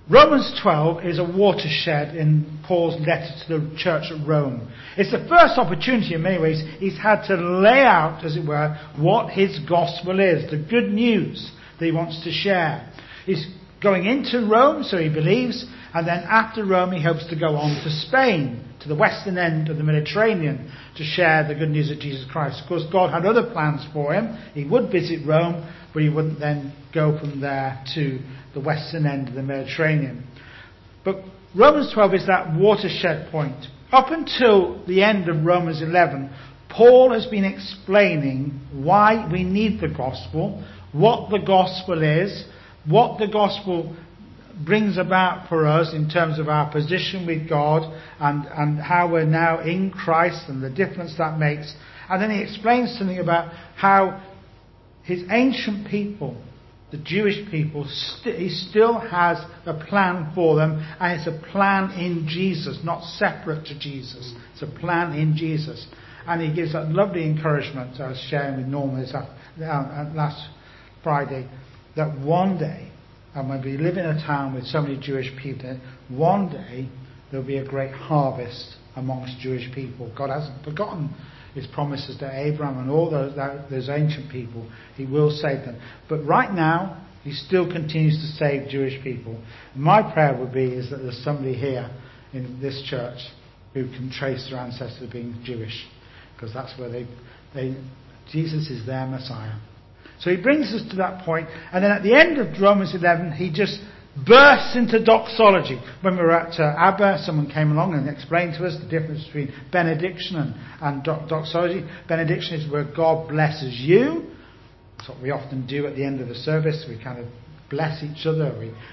Romans 12 is a watershed in Paul's letter to the church at Rome. It's the first opportunity in many ways he's had to lay out, as it were, what his gospel is, the good news that he wants to share. He's going into Rome, so he believes, and then after Rome he hopes to go on to Spain, to the western end of the Mediterranean, to share the good news of Jesus Christ. Of course, God had other plans for him. He would visit Rome, but he wouldn't then go from there to the western end of the Mediterranean. But Romans 12 is that watershed point. Up until the end of Romans 11, Paul has been explaining why we need the gospel, what the gospel is, what the gospel brings about for us in terms of our position with God and how we're now in Christ and the difference that makes. And then he explains something about how his ancient people, the Jewish people, he still has a plan for them, and it's a plan in Jesus, not separate to Jesus. It's a plan in Jesus. And he gives that lovely encouragement I was sharing with Norma last Friday, that one day, and when we live in a town with so many Jewish people, one day there'll be a great harvest amongst Jewish people. God hasn't forgotten his promises to Abraham and all those ancient people. He will save them. But right now, he still continues to save Jewish people. My prayer would be is that there's somebody here in this church who can trace their ancestors being Jewish, because that's where Jesus is their Messiah. So he brings us to that point, and then at the end of Romans 11, he just bursts into doxology. When we were at Abba, someone came along and explained to us the difference between benediction and doxology. Benediction is where God blesses you. That's what we often do at the end of the service. We kind of bless each other.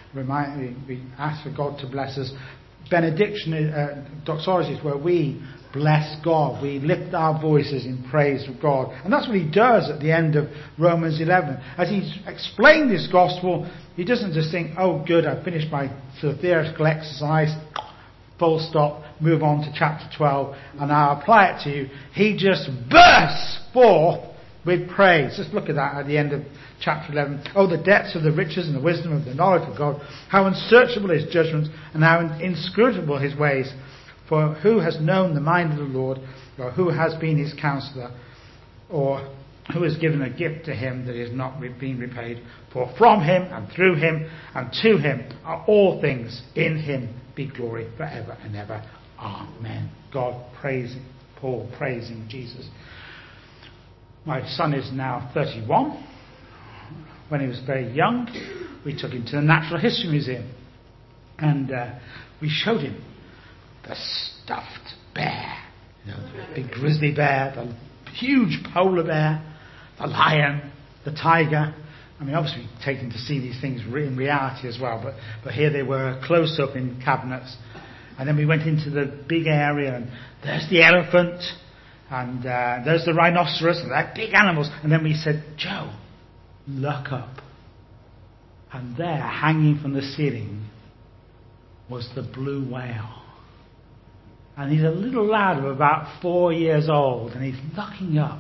We ask for God to bless us. Benediction, doxology is where we bless God. We lift our voices in praise of God. And that's what he does at the end of Romans 11. As he's explained this gospel, he doesn't just think, oh good, I've finished my sort of theoretical exercise, full stop, move on to chapter 12, and I'll apply it to you. He just bursts forth with praise. Just look at that at the end of chapter 11. Oh, the depths of the riches and the wisdom of the knowledge of God. How unsearchable his judgments and how inscrutable his ways. For who has known the mind of the Lord, or who has been his counselor, or who has given a gift to him that is not being repaid? For from him and through him and to him are all things. In him be glory forever and ever. Amen. God praising, Paul praising Jesus. My son is now 31. When he was very young, we took him to the Natural History Museum, and we showed him the stuffed bear, the big grizzly bear, the huge polar bear, the lion, the tiger. I mean, obviously we take him to see these things in reality as well, but here they were close up in cabinets. And then we went into the big area, and there's the elephant, and there's the rhinoceros, and they're big animals. And then we said, Joe, look up. And there, hanging from the ceiling, was the blue whale. And he's a little lad of about 4 years old, and he's looking up.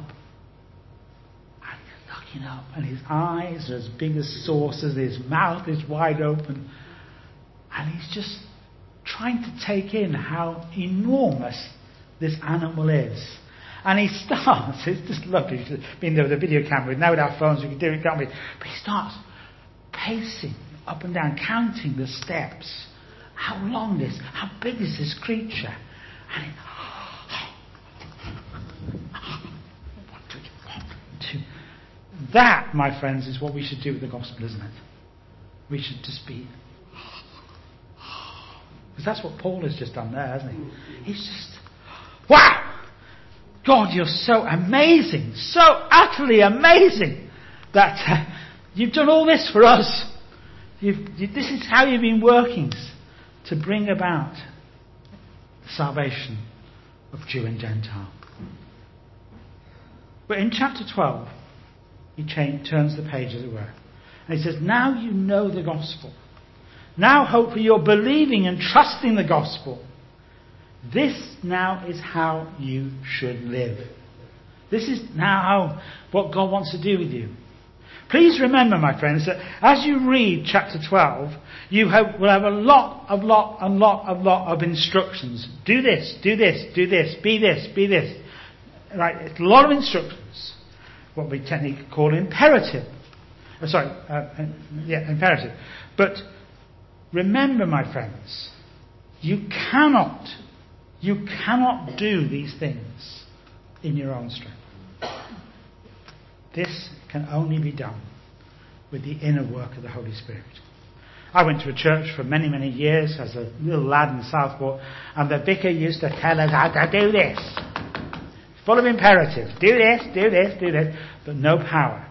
And he's looking up, and his eyes are as big as saucers, his mouth is wide open. And he's just trying to take in how enormous this animal is. And he starts, it's just lovely, being there with a video camera, now with our phones we can do it, can't we? But he starts pacing up and down, counting the steps. How long is, how big is this creature? And that, my friends, is what we should do with the gospel, isn't it? We should just be, because that's what Paul has just done there, hasn't he? He's just, wow! God, you're so amazing, so utterly amazing that you've done all this for us. This is how you've been working to bring about the salvation of Jew and Gentile. But in chapter 12, he turns the page, as it were. And he says, now you know the gospel. Now hopefully you're believing and trusting the gospel. This now is how you should live. This is now what God wants to do with you. Please remember, my friends, that as you read chapter 12, will have a lot of instructions. Do this, do this, do this, be this, be this. Right? It's a lot of instructions. What we technically call imperative. Imperative. But remember, my friends, you cannot do these things in your own strength. This can only be done with the inner work of the Holy Spirit. I went to a church for many, many years as a little lad in Southport, and the vicar used to tell us how to do this. Full of imperatives. Do this, do this, do this. But no power.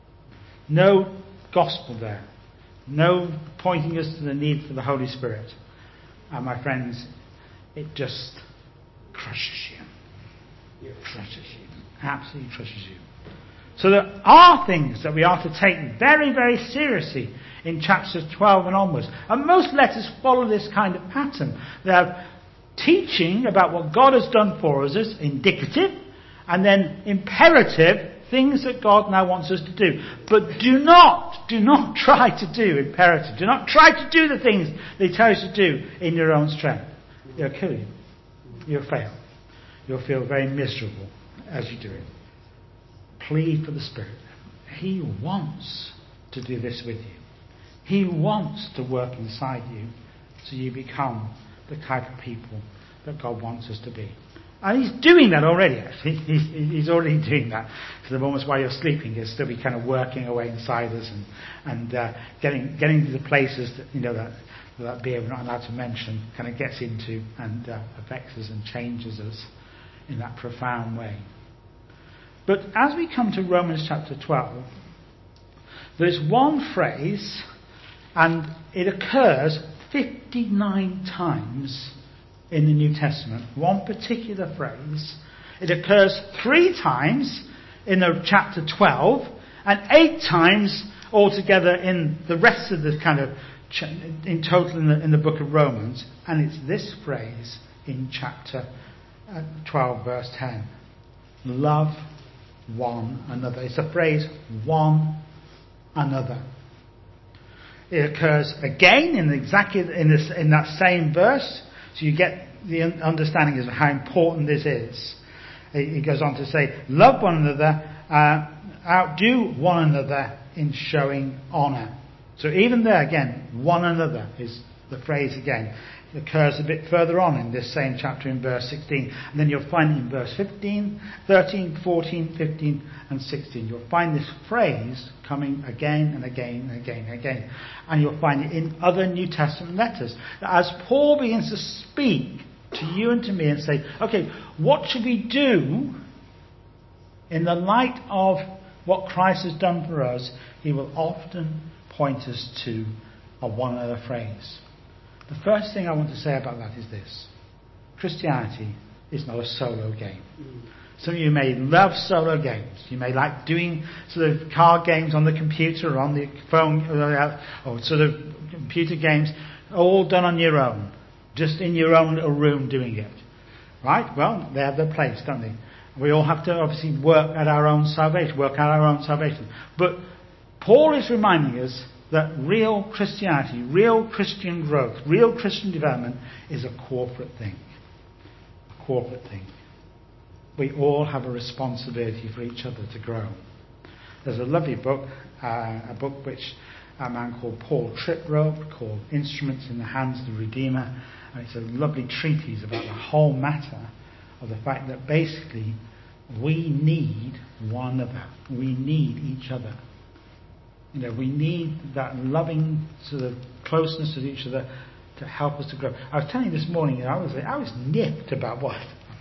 No gospel there. No pointing us to the need for the Holy Spirit. And my friends, it just crushes you. It crushes you. Absolutely crushes you. So there are things that we are to take very, very seriously in chapters 12 and onwards. And most letters follow this kind of pattern. They have teaching about what God has done for us as indicative, and then imperative, things that God now wants us to do. But do not try to do imperative. Do not try to do the things they tell you to do in your own strength. It'll kill you. You'll fail. You'll feel very miserable as you do it. Plead for the Spirit. He wants to do this with you. He wants to work inside you so you become the type of people that God wants us to be. And He's doing that already, actually. He's already doing that. So the moments while you're sleeping, He'll still be kind of working away inside us and getting to the places that beer we're not allowed to mention kind of gets into and affects us and changes us in that profound way. But as we come to Romans chapter 12, there's one phrase, and it occurs 59 times in the New Testament. One particular phrase. It occurs 3 times in the chapter 12, and 8 times altogether in the rest of the kind of in total in the book of Romans. And it's this phrase in chapter 12, verse 10. Love one another. It's the phrase one another. It occurs again in that same verse, so you get the understanding of how important this is. It goes on to say, love one another, outdo one another in showing honour. So even there again, one another is the phrase again. It occurs a bit further on in this same chapter in verse 16. And then you'll find it in verse 15, 13, 14, 15 and 16. You'll find this phrase coming again and again and again and again. And you'll find it in other New Testament letters. As Paul begins to speak to you and to me and say, okay, what should we do in the light of what Christ has done for us? He will often point us to a one other phrase. The first thing I want to say about that is this. Christianity is not a solo game. Some of you may love solo games. You may like doing sort of card games on the computer or on the phone, or sort of computer games, all done on your own. Just in your own little room doing it. Right? Well, they have their place, don't they? We all have to obviously work out our own salvation. But Paul is reminding us that real Christianity, real Christian growth, real Christian development is a corporate thing. A corporate thing. We all have a responsibility for each other to grow. There's a lovely book, a book which a man called Paul Tripp wrote, called Instruments in the Hands of the Redeemer. And it's a lovely treatise about the whole matter of the fact that basically we need one another. We need each other. We need that loving sort of closeness to each other to help us to grow. I was telling you this morning, I was nipped about what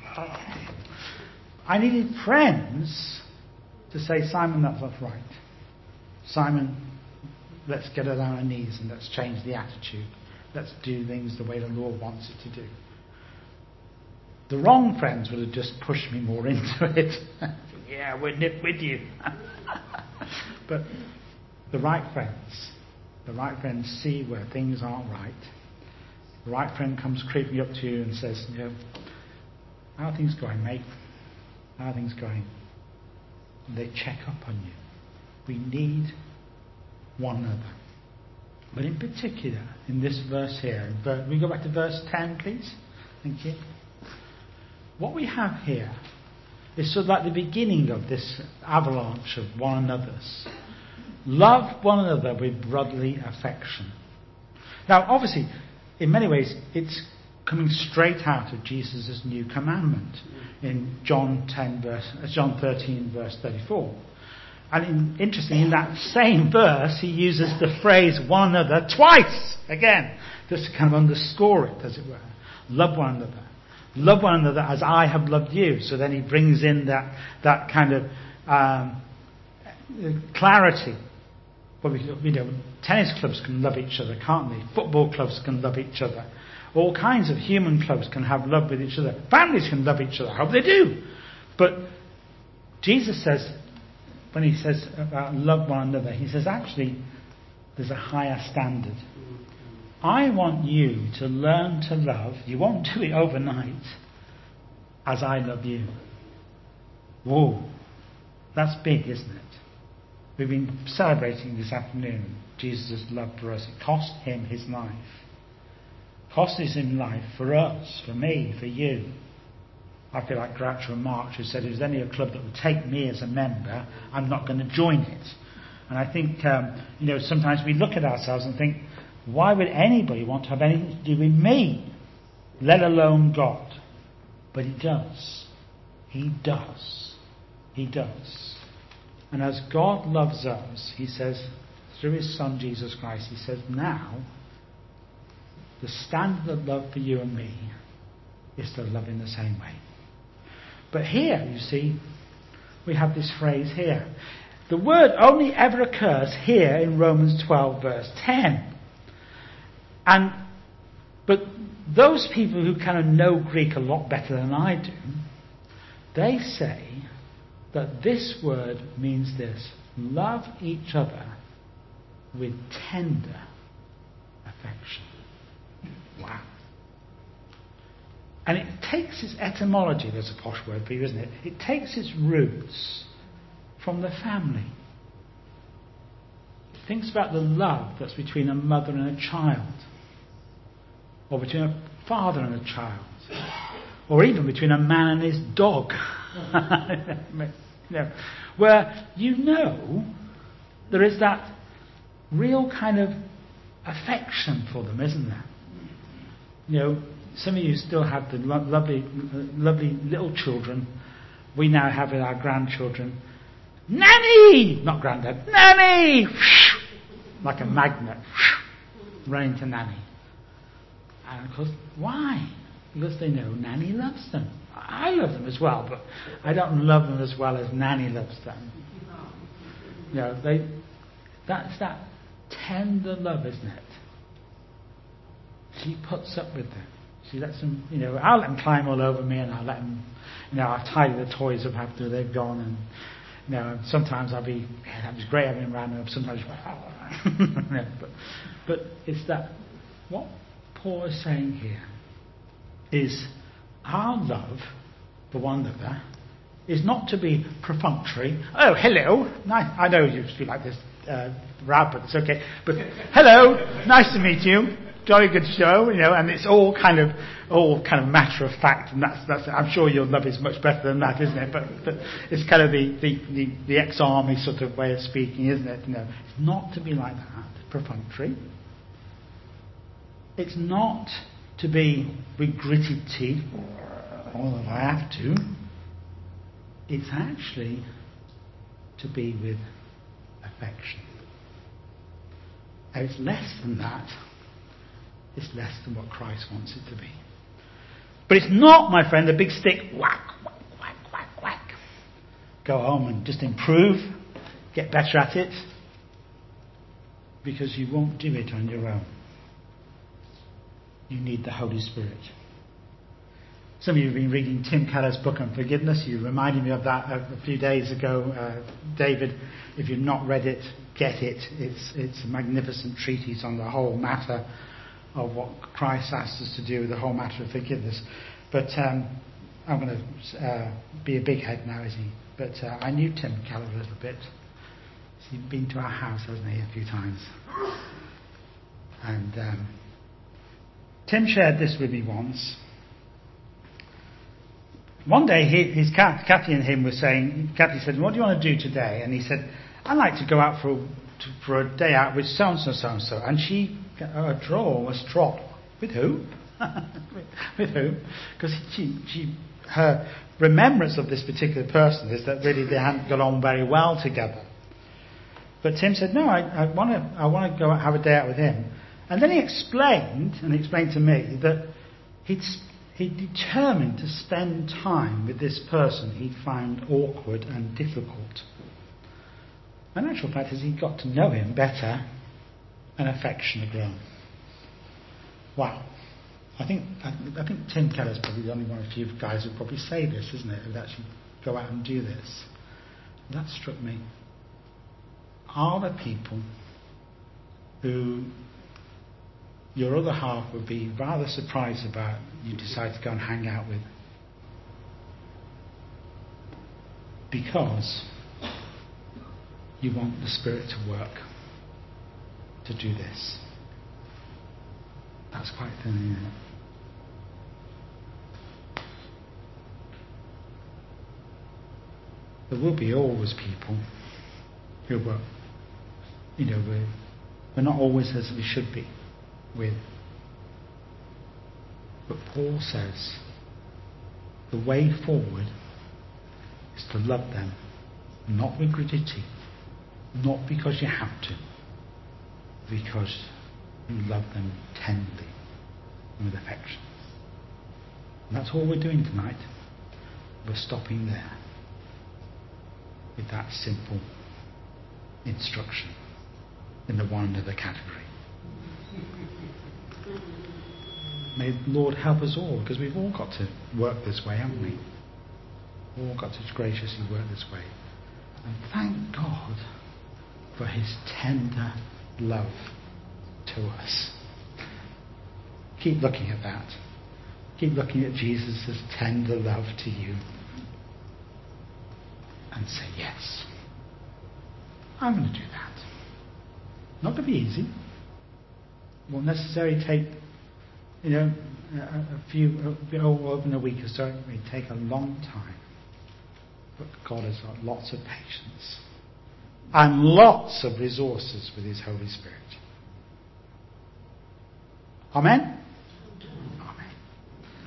I needed friends to say, Simon, that's not right. Simon, let's get on our knees and let's change the attitude. Let's do things the way the Lord wants it to do. The wrong friends would have just pushed me more into it. Yeah, we're nipped with you. But the right friends see where things aren't right. The right friend comes creeping up to you and says, how are things going, mate? How are things going? And they check up on you. We need one another. But in particular, in this verse here, we go back to verse 10, please. Thank you. What we have here is sort of like the beginning of this avalanche of one another's. Love one another with brotherly affection. Now, obviously, in many ways, it's coming straight out of Jesus' new commandment in John 13, verse 34. And interestingly, in that same verse, he uses the phrase one another twice, again, just to kind of underscore it, as it were. Love one another. Love one another as I have loved you. So then he brings in that kind of clarity. Well, tennis clubs can love each other, can't they? Football clubs can love each other. All kinds of human clubs can have love with each other. Families can love each other. I hope they do. But Jesus says, when he says about love one another, he says actually there's a higher standard. I want you to learn to love. You won't do it overnight. As I love you. Whoa. That's big, isn't it? We've been celebrating this afternoon Jesus' love for us. It cost him his life. Cost him life for us, for me, for you. I feel like Groucho Marx, who said if there's any a club that would take me as a member, I'm not going to join it. And I think, sometimes we look at ourselves and think, why would anybody want to have anything to do with me, let alone God? But he does. He does. He does. And as God loves us, he says, through his Son Jesus Christ, he says, now, the standard of love for you and me is to love in the same way. But here, you see, we have this phrase here. The word only ever occurs here in Romans 12, verse 10. But those people who kind of know Greek a lot better than I do, they say that this word means this: love each other with tender affection. Wow. And it takes its etymology, there's a posh word for you, isn't it? It takes its roots from the family. It thinks about the love that's between a mother and a child, or between a father and a child, or even between a man and his dog. Where there is that real kind of affection for them, isn't there? Some of you still have the lovely little children. We now have with our grandchildren. Nanny! Not granddad. Nanny! Like a magnet. Running to Nanny. And of course, why? Because they know Nanny loves them. I love them as well, but I don't love them as well as Nanny loves them. That's that tender love, isn't it? She puts up with them. She lets them, I'll let them climb all over me, and I'll let them, I tidy the toys up after they've gone, and sometimes I'll be, that was great having them around, and sometimes, but it's that, what Paul is saying here is our love for one another is not to be perfunctory. Oh, hello, nice. I know you feel like this, Rob, but it's okay. But hello, nice to meet you. Jolly good show, and it's all kind of matter of fact, and that's. I'm sure your love is much better than that, isn't it? But it's kind of the ex-army sort of way of speaking, isn't it? It's not to be like that, perfunctory. It's not to be with gritted teeth. Oh, if I have to. It's actually to be with affection. And it's less than that. It's less than what Christ wants it to be. But it's not, my friend, a big stick, whack, whack, whack, whack, whack. Go home and just improve, get better at it, because you won't do it on your own. You need the Holy Spirit. Some of you have been reading Tim Keller's book on forgiveness. You reminded me of that a few days ago. David, if you've not read it, get it. It's a magnificent treatise on the whole matter of what Christ asked us to do with the whole matter of forgiveness. But I'm going to be a big head now, is he? But I knew Tim Keller a little bit. He's been to our house, hasn't he, a few times. And Tim shared this with me once. One day, Kathy and him were saying, Kathy said, what do you want to do today? And he said, I'd like to go out for a day out with so-and-so, so-and-so. And she, her jaw almost dropped. With who? With who? Because her remembrance of this particular person is that really they hadn't got on very well together. But Tim said, no, I want to go have a day out with him. And then he explained to me that he determined to spend time with this person he found awkward and difficult. And the actual fact is he got to know him better and affection had grown. Wow. I think Tim Keller's probably the only one of the few guys who probably say this, isn't it? Who'd actually go out and do this. And that struck me. Are there people who your other half would be rather surprised about you decide to go and hang out with? Because you want the Spirit to work to do this. That's quite thin, isn't it? There will be always people who were, we're not always as we should be with. But Paul says the way forward is to love them, not with rigidity, not because you have to, because you love them tenderly and with affection. And that's all we're doing tonight. We're stopping there with that simple instruction in the one other category. May the Lord help us all, because we've all got to work this way, haven't we? We've all got to graciously work this way. And thank God for his tender love to us. Keep looking at that. Keep looking at Jesus' tender love to you. And say, yes, I'm going to do that. Not going to be easy. Won't necessarily take, a few, over a week or so. It may take a long time. But God has got lots of patience and lots of resources with his Holy Spirit. Amen?